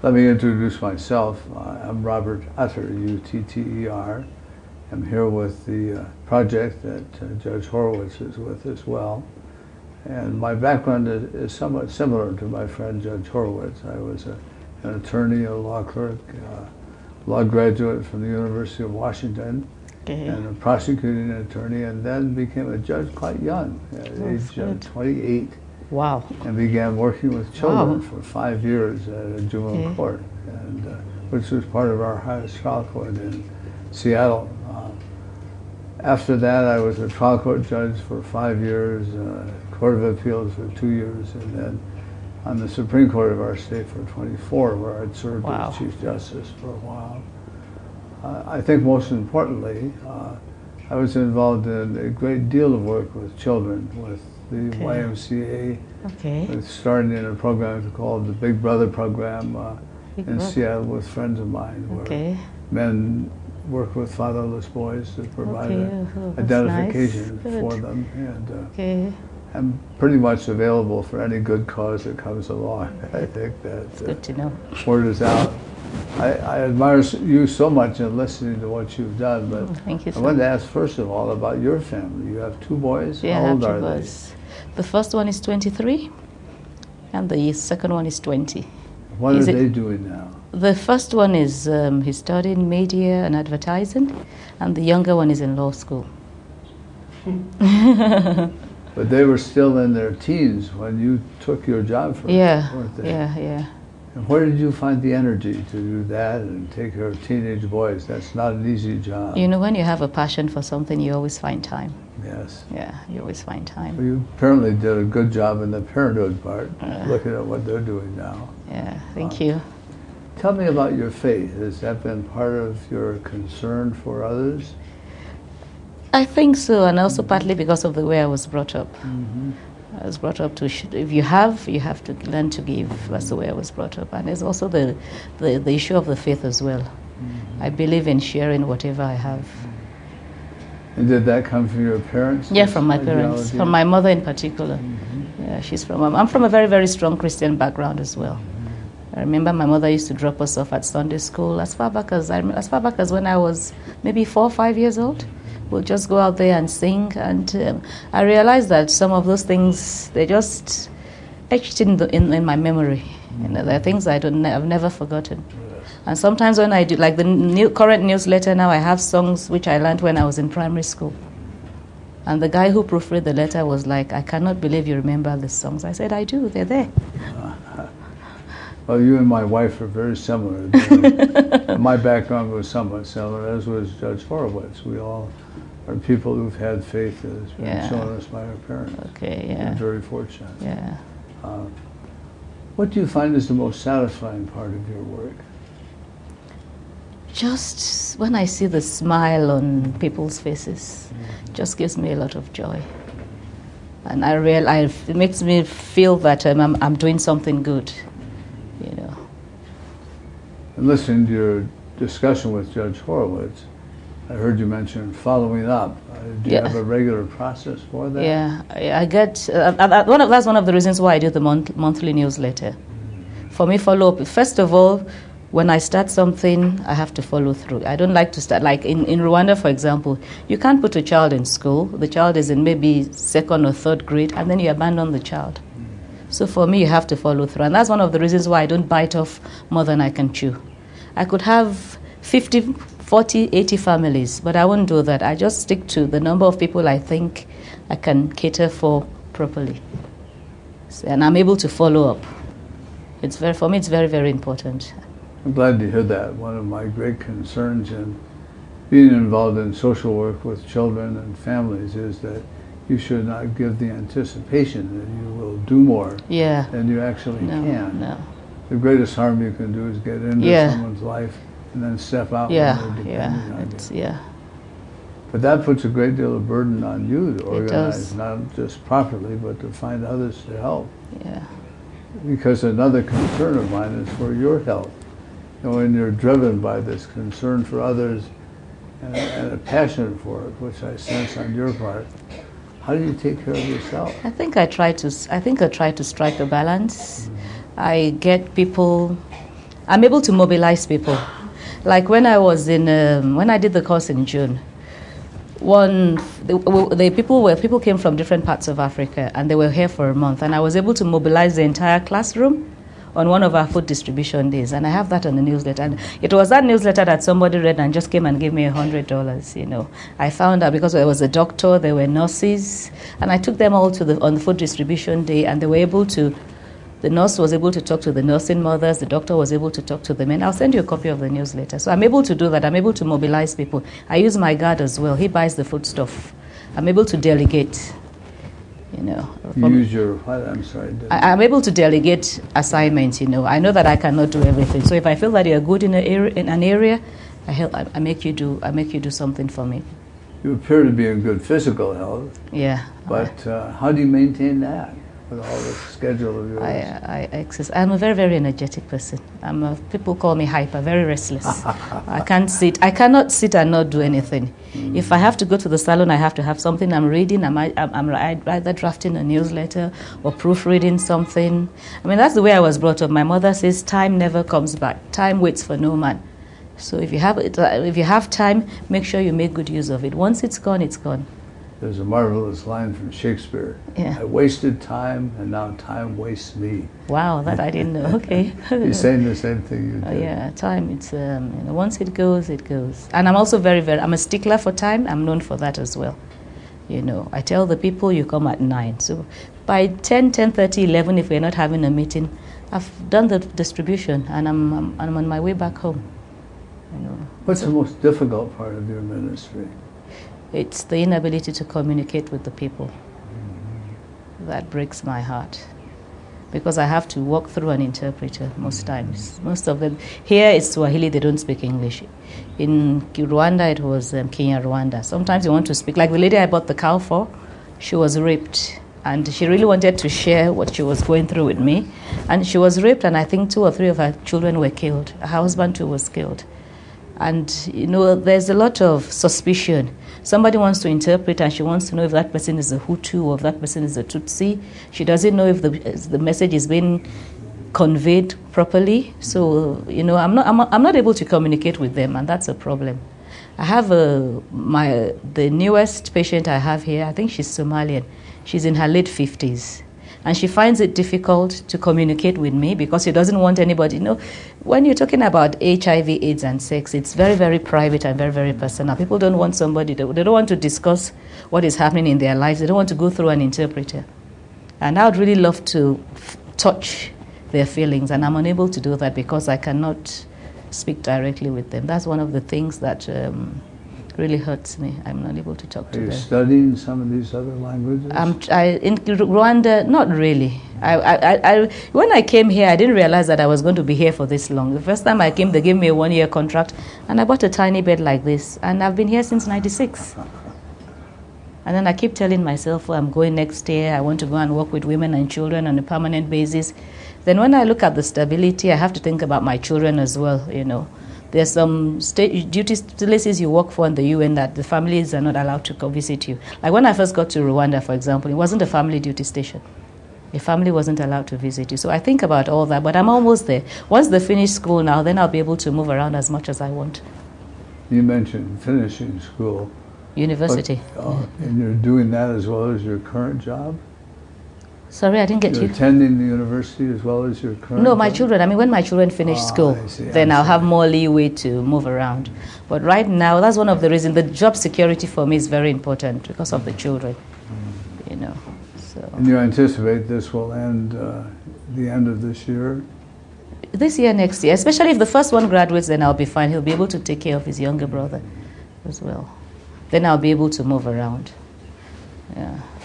Let me introduce myself. I'm Robert Utter, U-T-T-E-R. I'm here with the project that Judge Horowitz is with as well. And my background is somewhat similar to my friend Judge Horowitz. I was an attorney, a law clerk, law graduate from the University of Washington, and a prosecuting attorney, and then became a judge quite young, at age 28. Wow. And began working with children for 5 years at a juvenile court, and which was part of our highest trial court in Seattle. After that, I was a trial court judge for 5 years, Court of Appeals for 2 years, and then on the Supreme Court of our state for 24, where I'd served as Chief Justice for a while. I think most importantly, I was involved in a great deal of work with children, with the YMCA, with starting in a program called the Big Brother Program in Seattle with friends of mine, where men work with fatherless boys to provide identification for them, and I'm pretty much available for any good cause that comes along. I think that good to know. Word is out. I admire you so much in listening to what you've done, but thank you so I wanted to ask first of all about your family. You have 2 boys. Yeah, how old I have are 2 boys. The first one is 23, and the second one is 20. What are they doing now? The first one is he's studying media and advertising, and the younger one is in law school. But they were still in their teens when you took your job from them, weren't they? Yeah. And where did you find the energy to do that and take care of teenage boys? That's not an easy job. You know, when you have a passion for something, you always find time. Yes. Yeah, you always find time. Well, you apparently did a good job in the parenthood part, looking at what they're doing now. Yeah, thank you. Tell me about your faith. Has that been part of your concern for others? I think so, and also partly because of the way I was brought up. I was brought up to, if you have to learn to give. That's the way I was brought up. And there's also the issue of the faith as well. I believe in sharing whatever I have. And did that come from your parents? Yeah, from my parents, from my mother in particular. Yeah, I'm from a very, very strong Christian background as well. I remember my mother used to drop us off at Sunday school as far back as when I was maybe 4 or 5 years old. We'll just go out there and sing, and I realized that some of those things, they just etched in my memory. You know, they're things I've never forgotten. And sometimes when I do, like the current newsletter now, I have songs which I learned when I was in primary school. And the guy who proofread the letter was like, "I cannot believe you remember the songs." I said, "I do, they're there." Well, you and my wife are very similar. My background was somewhat similar, as was Judge Horowitz. We all are people who've had faith that has been shown us by our parents. We're very fortunate. Yeah. What do you find is the most satisfying part of your work? Just when I see the smile on people's faces, just gives me a lot of joy. And it makes me feel that I'm doing something good, you know. And listening to your discussion with Judge Horowitz, I heard you mention following up. Do you have a regular process for that? Yeah, I get, that's one of the reasons why I do the monthly newsletter. For me, follow up, first of all, when I start something, I have to follow through. I don't like to start, like in Rwanda, for example, you can't put a child in school. The child is in maybe 2nd or 3rd grade, and then you abandon the child. So for me, you have to follow through. And that's one of the reasons why I don't bite off more than I can chew. I could have 50, 40, 80 families, but I won't do that. I just stick to the number of people I think I can cater for properly. And I'm able to follow up. For me, it's very, very important. I'm glad to hear that. One of my great concerns in being involved in social work with children and families is that you should not give the anticipation that you will do more than you actually can. No. The greatest harm you can do is get into someone's life and then step out when they're depending on you. But that puts a great deal of burden on you to organize, not just properly, but to find others to help. Because another concern of mine is for your health. You know, when you're driven by this concern for others and a passion for it, which I sense on your part, how do you take care of yourself? I think I try to strike a balance. I get people I'm able to mobilize people. Like when I was when I did the course in June, people came from different parts of Africa, and they were here for a month, and I was able to mobilize the entire classroom on one of our food distribution days, and I have that on the newsletter. And it was that newsletter that somebody read and just came and gave me $100. You know, I found out because there was a doctor, there were nurses, and I took them all to on the food distribution day, and they were able to. The nurse was able to talk to the nursing mothers. The doctor was able to talk to the men. I'll send you a copy of the newsletter. So I'm able to do that. I'm able to mobilize people. I use my guard as well. He buys the food stuff. I'm able to delegate. You know. You use your what? I'm sorry. I'm able to delegate assignments. You know. I know that I cannot do everything. So if I feel that you're good in an area, I make you do something for me. You appear to be in good physical health. Yeah. But how do you maintain that? With all the schedule of yours? I'm a very, very energetic person. People call me hyper, very restless. I cannot sit and not do anything. If I have to go to the salon, I have to have something I'm reading. I'm either drafting a newsletter or proofreading something. I mean, that's the way I was brought up. My mother says, time never comes back. Time waits for no man. So if you have time, make sure you make good use of it. Once it's gone, it's gone. There's a marvelous line from Shakespeare. Yeah. I wasted time, and now time wastes me. Wow, that I didn't know. Okay. He's saying the same thing you did. Yeah, time. It's once it goes, it goes. And I'm also I'm a stickler for time. I'm known for that as well. You know, I tell the people you come at 9. So by 10, 10:30, 11, if we're not having a meeting, I've done the distribution, and I'm on my way back home. You know. What's the most difficult part of your ministry? It's the inability to communicate with the people. That breaks my heart. Because I have to walk through an interpreter most times. Most of them. Here it's Swahili, they don't speak English. In Rwanda, it was Kenya, Rwanda. Sometimes you want to speak. Like the lady I bought the cow for, she was raped. And she really wanted to share what she was going through with me. And she was raped, and I think 2 or 3 of her children were killed. Her husband too was killed. And, you know, there's a lot of suspicion. Somebody wants to interpret, and she wants to know if that person is a Hutu or if that person is a Tutsi. She doesn't know if the message is being conveyed properly. So, you know, I'm not able to communicate with them, and that's a problem. I have the newest patient I have here. I think she's Somalian. She's in her late 50s. And she finds it difficult to communicate with me because she doesn't want anybody. You know, when you're talking about HIV, AIDS, and sex, it's very, very private and very, very personal. People don't want somebody, they don't want to discuss what is happening in their lives. They don't want to go through an interpreter. And I would really love to touch their feelings, and I'm unable to do that because I cannot speak directly with them. That's one of the things that really hurts me. I'm not able to talk to them. Are you studying some of these other languages? In Rwanda, not really. When I came here, I didn't realize that I was going to be here for this long. The first time I came, they gave me a 1-year contract, and I bought a tiny bed like this, and I've been here since '96. And then I keep telling myself, I'm going next year. I want to go and work with women and children on a permanent basis. Then when I look at the stability, I have to think about my children as well, you know. There's some state duty places you work for in the UN that the families are not allowed to come visit you. Like when I first got to Rwanda, for example, it wasn't a family duty station. A family wasn't allowed to visit you. So I think about all that, but I'm almost there. Once they finish school now, then I'll be able to move around as much as I want. You mentioned finishing school. University. And you're doing that as well as your current job? Sorry, I didn't get you. You're attending the university as well as your current No, my job? children. I mean, when my children finish school, then I'll have more leeway to move around. But right now, that's one of the reasons. The job security for me is very important because of the children, you know. So. And you anticipate this will end the end of this year? This year, next year. Especially if the first one graduates, then I'll be fine. He'll be able to take care of his younger brother as well. Then I'll be able to move around. Yeah.